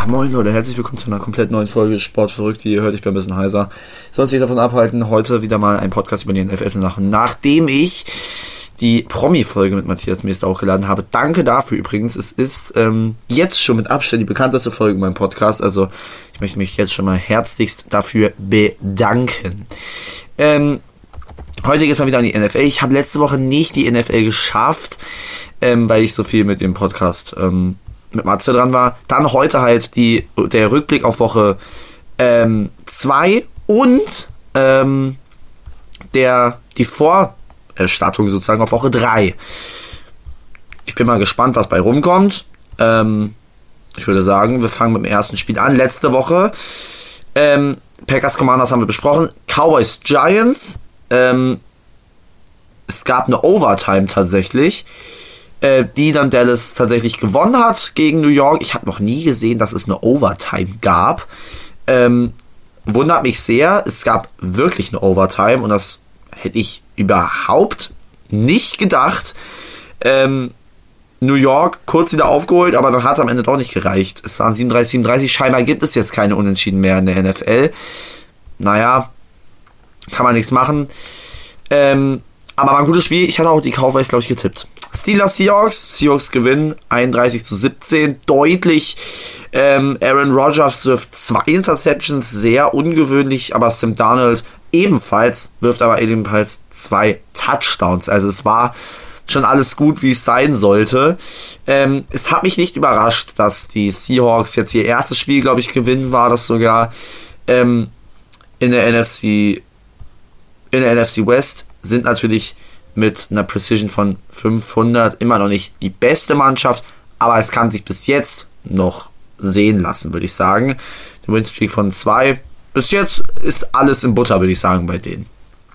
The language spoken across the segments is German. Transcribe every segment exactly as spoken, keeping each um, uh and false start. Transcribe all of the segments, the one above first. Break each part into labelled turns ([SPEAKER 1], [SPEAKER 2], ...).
[SPEAKER 1] Ja, moin Leute, herzlich willkommen zu einer komplett neuen Folge Sport verrückt. Ihr hört, ich bin ein bisschen heiser. Ich soll sich davon abhalten, heute wieder mal einen Podcast über die N F L zu machen, nachdem ich die Promi-Folge mit Matthias Meester hochgeladen habe. Danke dafür übrigens. Es ist ähm, jetzt schon mit Abstand die bekannteste Folge in meinem Podcast. Also ich möchte mich jetzt schon mal herzlichst dafür bedanken. Ähm, heute geht es mal wieder an die N F L. Ich habe letzte Woche nicht die N F L geschafft, ähm, weil ich so viel mit dem Podcast ähm, mit Matze dran war. Dann heute halt die der Rückblick auf Woche zwei ähm, und ähm, der die Vorstattung sozusagen auf Woche drei. Ich bin mal gespannt, was bei rumkommt. Ähm, ich würde sagen, wir fangen mit dem ersten Spiel an. Letzte Woche ähm, Packers Commanders haben wir besprochen. Cowboys Giants. Ähm, es gab eine Overtime tatsächlich, die dann Dallas tatsächlich gewonnen hat gegen New York. Ich habe noch nie gesehen, dass es eine Overtime gab. Ähm, wundert mich sehr. Es gab wirklich eine Overtime und das hätte ich überhaupt nicht gedacht. Ähm, New York kurz wieder aufgeholt, aber dann hat es am Ende doch nicht gereicht. Es waren siebenunddreißig siebenunddreißig. Scheinbar gibt es jetzt keine Unentschieden mehr in der N F L. Naja, kann man nichts machen. Ähm, aber war ein gutes Spiel. Ich hatte auch die Cowboys, glaube ich, getippt. Steelers Seahawks. Seahawks gewinnen einunddreißig zu siebzehn. Deutlich. Ähm, Aaron Rodgers wirft zwei Interceptions. Sehr ungewöhnlich. Aber Sam Darnold ebenfalls. Wirft aber ebenfalls zwei Touchdowns. Also es war schon alles gut, wie es sein sollte. Ähm, es hat mich nicht überrascht, dass die Seahawks jetzt ihr erstes Spiel, glaube ich, gewinnen. War das sogar ähm, in der N F C in der N F C West. Sind natürlich mit einer Precision von fünfhundert immer noch nicht die beste Mannschaft, aber es kann sich bis jetzt noch sehen lassen, würde ich sagen. Der Win-Streak von zwei. Bis jetzt ist alles in Butter, würde ich sagen, bei denen.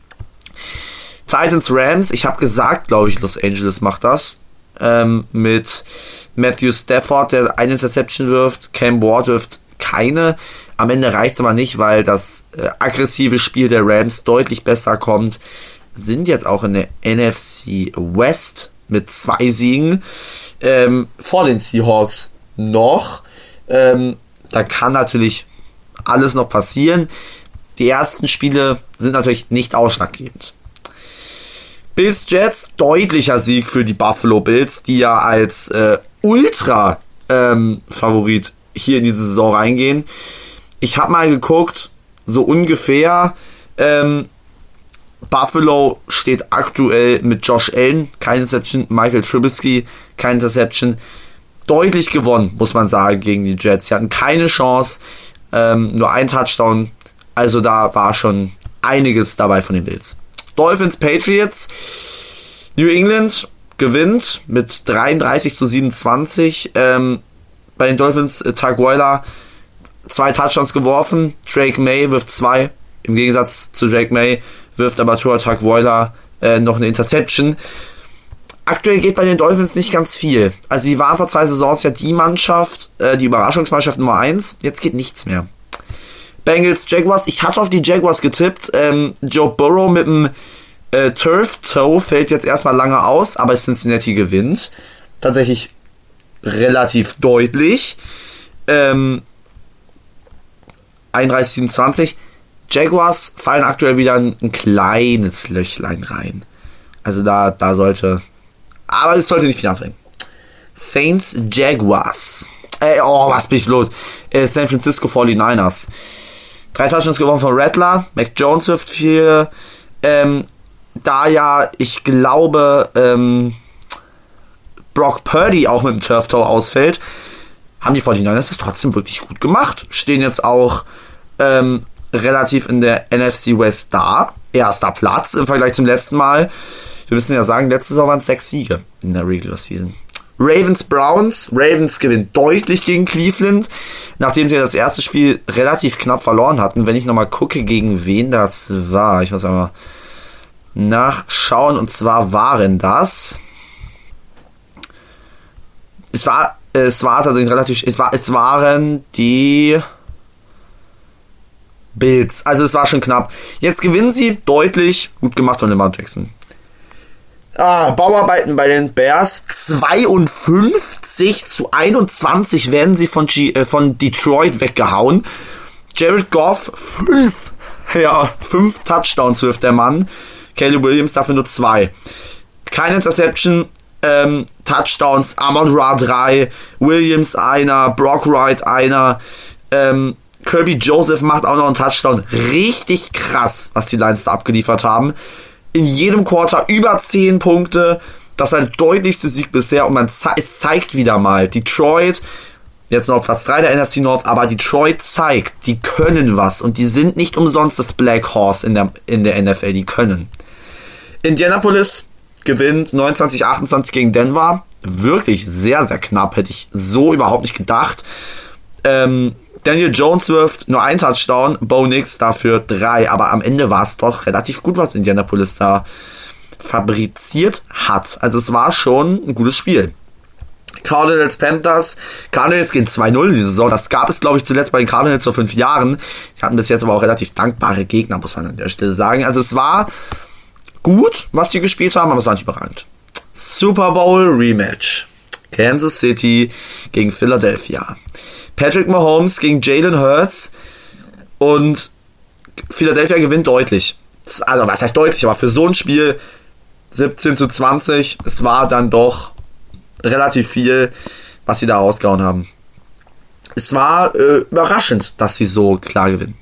[SPEAKER 1] Titans Rams, ich habe gesagt, glaube ich, Los Angeles macht das. Ähm, mit Matthew Stafford, der eine Interception wirft, Cam Ward wirft keine. Am Ende reicht es aber nicht, weil das äh, aggressive Spiel der Rams deutlich besser kommt. Sind jetzt auch in der N F C West mit zwei Siegen ähm, vor den Seahawks noch. Ähm, da kann natürlich alles noch passieren. Die ersten Spiele sind natürlich nicht ausschlaggebend. Bills Jets, deutlicher Sieg für die Buffalo Bills, die ja als äh, Ultra-Favorit ähm, hier in diese Saison reingehen. Ich habe mal geguckt, so ungefähr ähm, Buffalo steht aktuell mit Josh Allen, keine Interception, Michael Trubisky, keine Interception, deutlich gewonnen, muss man sagen, gegen die Jets. Sie hatten keine Chance, ähm, nur ein Touchdown, also da war schon einiges dabei von den Bills. Dolphins, Patriots, New England gewinnt mit dreiunddreißig zu siebenundzwanzig, ähm, bei den Dolphins äh, Tagovailoa zwei Touchdowns geworfen, Drake May wirft zwei, im Gegensatz zu Drake May wirft aber Tua Tagovailoa äh, noch eine Interception. Aktuell geht bei den Dolphins nicht ganz viel. Also sie waren vor zwei Saisons ja die Mannschaft, äh, die Überraschungsmannschaft Nummer eins. Jetzt geht nichts mehr. Bengals, Jaguars. Ich hatte auf die Jaguars getippt. Ähm, Joe Burrow mit dem äh, Turf Toe fällt jetzt erstmal lange aus, aber Cincinnati gewinnt. Tatsächlich relativ deutlich. Ähm, einunddreißig siebenundzwanzig. Jaguars fallen aktuell wieder ein, ein kleines Löchlein rein. Also da, da sollte... Aber es sollte nicht viel anfangen. Saints, Jaguars. Äh, oh, was bin ich los? Äh, San Francisco forty-niners. Drei Touchdowns gewonnen von Rattler. Mac Jones wirft vier. Ähm, da ja, ich glaube, ähm, Brock Purdy auch mit dem Turf Toe ausfällt, haben die forty-niners das trotzdem wirklich gut gemacht. Stehen jetzt auch ähm, relativ in der N F C West da. Erster Platz im Vergleich zum letzten Mal. Wir müssen ja sagen, letzte Saison waren es sechs Siege in der Regular Season. Ravens, Browns. Ravens gewinnt deutlich gegen Cleveland, nachdem sie das erste Spiel relativ knapp verloren hatten. Wenn ich nochmal gucke, gegen wen das war. Ich muss einmal nachschauen. Und zwar waren das... Es war, es war tatsächlich relativ... Es, war, es waren die... Bills. Also es war schon knapp. Jetzt gewinnen sie deutlich. Gut gemacht von Lamar Jackson. Ah, Bauarbeiten bei den Bears. zweiundfünfzig vierzig zu einundzwanzig werden sie von, G- äh, von Detroit weggehauen. Jared Goff, fünf, ja, fünf Touchdowns wirft der Mann. Caleb Williams dafür nur zwei. Keine Interception, ähm, Touchdowns, Amon-Ra drei, Williams einer, Brock Wright einer, ähm, Kirby Joseph macht auch noch einen Touchdown. Richtig krass, was die Lions da abgeliefert haben. In jedem Quarter über zehn Punkte. Das ist der deutlichste Sieg bisher. Und man ze- es zeigt wieder mal, Detroit, jetzt noch auf Platz drei der N F C North, aber Detroit zeigt, die können was. Und die sind nicht umsonst das Black Horse in der, in der N F L. Die können. Indianapolis gewinnt neunundzwanzig achtundzwanzig gegen Denver. Wirklich sehr, sehr knapp. Hätte ich so überhaupt nicht gedacht. Ähm, Daniel Jones wirft nur einen Touchdown, Bo Nix dafür drei, aber am Ende war es doch relativ gut, was Indianapolis da fabriziert hat. Also es war schon ein gutes Spiel. Cardinals Panthers. Cardinals gehen zwei null in die Saison. Das gab es, glaube ich, zuletzt bei den Cardinals vor fünf Jahren. Die hatten bis jetzt aber auch relativ dankbare Gegner, muss man an der Stelle sagen. Also es war gut, was sie gespielt haben, aber es war nicht überragend. Super Bowl Rematch. Kansas City gegen Philadelphia. Patrick Mahomes gegen Jalen Hurts und Philadelphia gewinnt deutlich. Also was heißt deutlich, aber für so ein Spiel siebzehn zu zwanzig, es war dann doch relativ viel, was sie da rausgehauen haben. Es war äh, überraschend, dass sie so klar gewinnen.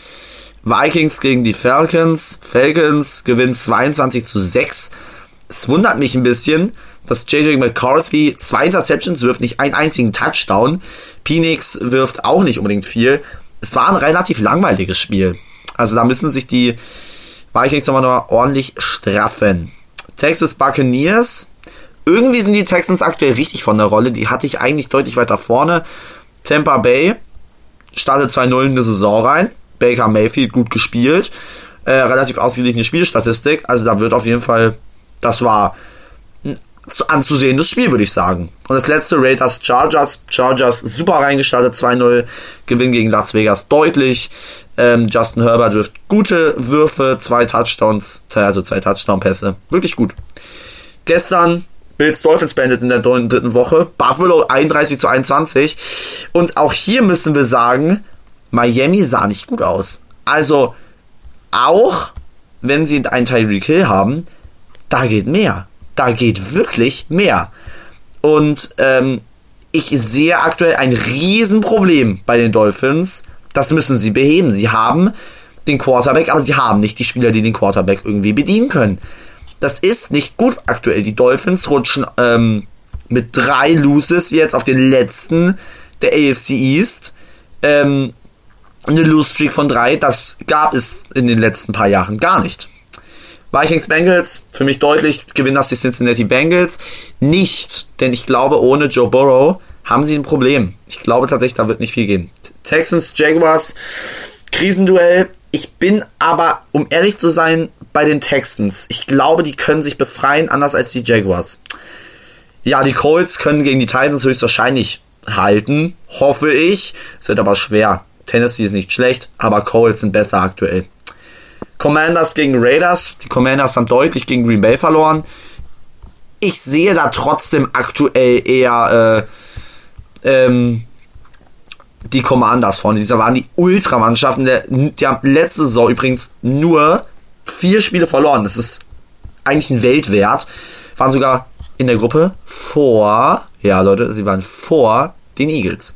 [SPEAKER 1] Vikings gegen die Falcons. Falcons gewinnen zweiundzwanzig zu sechs. Es wundert mich ein bisschen, dass J J McCarthy zwei Interceptions wirft, nicht einen einzigen Touchdown. Penix wirft auch nicht unbedingt viel. Es war ein relativ langweiliges Spiel. Also da müssen sich die Vikings nochmal noch ordentlich straffen. Texas Buccaneers. Irgendwie sind die Texans aktuell richtig von der Rolle. Die hatte ich eigentlich deutlich weiter vorne. Tampa Bay startet zwei null in die Saison rein. Baker Mayfield gut gespielt. Äh, relativ ausgeglichene Spielstatistik. Also da wird auf jeden Fall, das war ein anzusehendes Spiel, würde ich sagen. Und das letzte, Raiders Chargers. Chargers super reingestartet, zwei null. Gewinn gegen Las Vegas deutlich. Ähm, Justin Herbert wirft gute Würfe, zwei Touchdowns, also zwei Touchdown-Pässe. Wirklich gut. Gestern Bills Dolphins beendet in der dritten Woche. Buffalo einunddreißig zu einundzwanzig. Und auch hier müssen wir sagen, Miami sah nicht gut aus. Also, auch wenn sie einen Tyreek Hill haben, da geht mehr. Da geht wirklich mehr. Und ähm, ich sehe aktuell ein Riesenproblem bei den Dolphins. Das müssen sie beheben. Sie haben den Quarterback, aber sie haben nicht die Spieler, die den Quarterback irgendwie bedienen können. Das ist nicht gut aktuell. Die Dolphins rutschen ähm, mit drei Loses jetzt auf den letzten der A F C East. Ähm, eine Lose-Streak von drei, das gab es in den letzten paar Jahren gar nicht. Vikings Bengals, für mich deutlich, gewinnen das die Cincinnati Bengals. Nicht, denn ich glaube, ohne Joe Burrow haben sie ein Problem. Ich glaube tatsächlich, da wird nicht viel gehen. Texans Jaguars, Krisenduell. Ich bin aber, um ehrlich zu sein, bei den Texans. Ich glaube, die können sich befreien, anders als die Jaguars. Ja, die Colts können gegen die Titans höchstwahrscheinlich halten, hoffe ich. Es wird aber schwer. Tennessee ist nicht schlecht, aber Colts sind besser aktuell. Commanders gegen Raiders. Die Commanders haben deutlich gegen Green Bay verloren. Ich sehe da trotzdem aktuell eher äh, ähm, die Commanders vorne. Diese waren die Ultramannschaften. Der, die haben letzte Saison übrigens nur vier Spiele verloren. Das ist eigentlich ein Weltwert. Waren sogar in der Gruppe vor, ja Leute, sie waren vor den Eagles.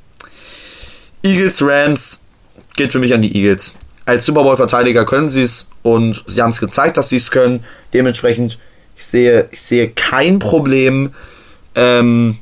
[SPEAKER 1] Eagles Rams geht für mich an die Eagles. Als Super Bowl-Verteidiger können sie es und sie haben es gezeigt, dass sie es können. Dementsprechend, ich sehe, ich sehe kein Problem ähm,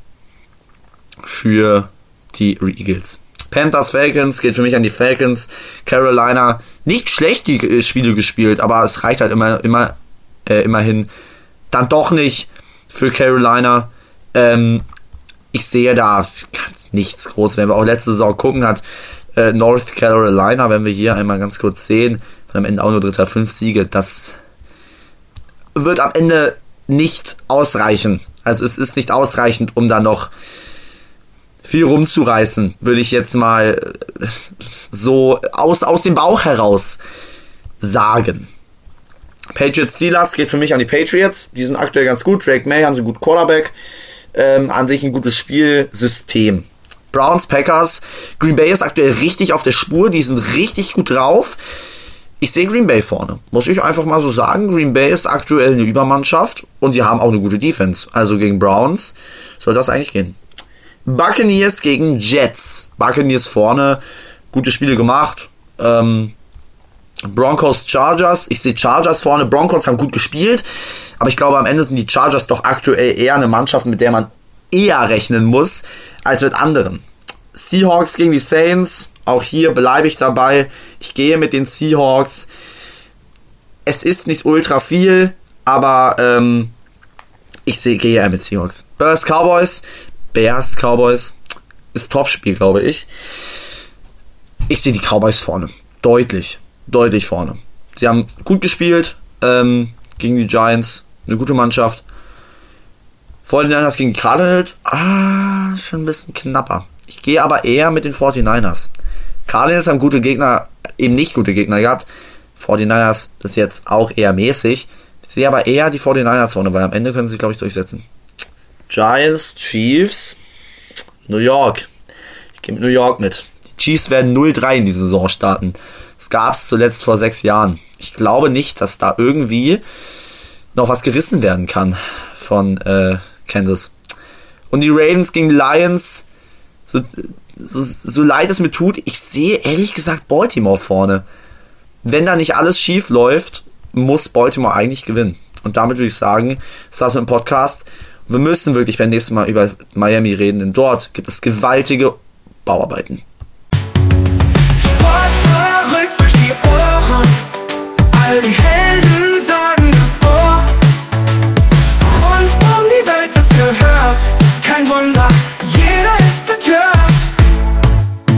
[SPEAKER 1] für die Eagles. Panthers Falcons geht für mich an die Falcons. Carolina, nicht schlecht die Spiele gespielt, aber es reicht halt immer, immer, äh, immerhin dann doch nicht für Carolina. Ähm, ich sehe da nichts groß. Wenn wir auch letzte Saison gucken, hat äh, North Carolina, wenn wir hier einmal ganz kurz sehen, von am Ende auch nur dritter, fünf Siege, das wird am Ende nicht ausreichen. Also es ist nicht ausreichend, um da noch viel rumzureißen, würde ich jetzt mal so aus, aus dem Bauch heraus sagen. Patriots Steelers geht für mich an die Patriots. Die sind aktuell ganz gut. Drake May haben sie gut Quarterback. Ähm, an sich ein gutes Spielsystem. Browns, Packers. Green Bay ist aktuell richtig auf der Spur. Die sind richtig gut drauf. Ich sehe Green Bay vorne. Muss ich einfach mal so sagen. Green Bay ist aktuell eine Übermannschaft. Und sie haben auch eine gute Defense. Also gegen Browns soll das eigentlich gehen. Buccaneers gegen Jets. Buccaneers vorne. Gute Spiele gemacht. Ähm, Broncos, Chargers. Ich sehe Chargers vorne. Broncos haben gut gespielt. Aber ich glaube, am Ende sind die Chargers doch aktuell eher eine Mannschaft, mit der man eher rechnen muss, als mit anderen. Seahawks gegen die Saints. Auch hier bleibe ich dabei. Ich gehe mit den Seahawks. Es ist nicht ultra viel, aber ähm, ich sehe, gehe eher mit Seahawks. Bears, Cowboys. Bears, Cowboys. Ist Topspiel, glaube ich. Ich sehe die Cowboys vorne. Deutlich. Deutlich vorne. Sie haben gut gespielt ähm, gegen die Giants. Eine gute Mannschaft. forty-niners gegen die Cardinals. Ah, schon ein bisschen knapper. Ich gehe aber eher mit den forty-niners. Cardinals haben gute Gegner, eben nicht gute Gegner gehabt. forty-niners bis jetzt auch eher mäßig. Ich sehe aber eher die forty-niners vorne, weil am Ende können sie sich, glaube ich, durchsetzen. Giants, Chiefs, New York. Ich gehe mit New York mit. Die Chiefs werden null drei in die Saison starten. Das gab es zuletzt vor sechs Jahren. Ich glaube nicht, dass da irgendwie noch was gerissen werden kann von äh, Kansas. Und die Ravens gegen Lions, so, so, so leid es mir tut, ich sehe ehrlich gesagt Baltimore vorne. Wenn da nicht alles schief läuft, muss Baltimore eigentlich gewinnen. Und damit würde ich sagen, das war's mit dem Podcast. Wir müssen wirklich beim nächsten Mal über Miami reden, denn dort gibt es gewaltige Bauarbeiten.
[SPEAKER 2] Sportverrückt durch die Ohren, all die Helden sagen Geboren. Rund um die Welt wird's gehört, kein Wunder, jeder ist betört.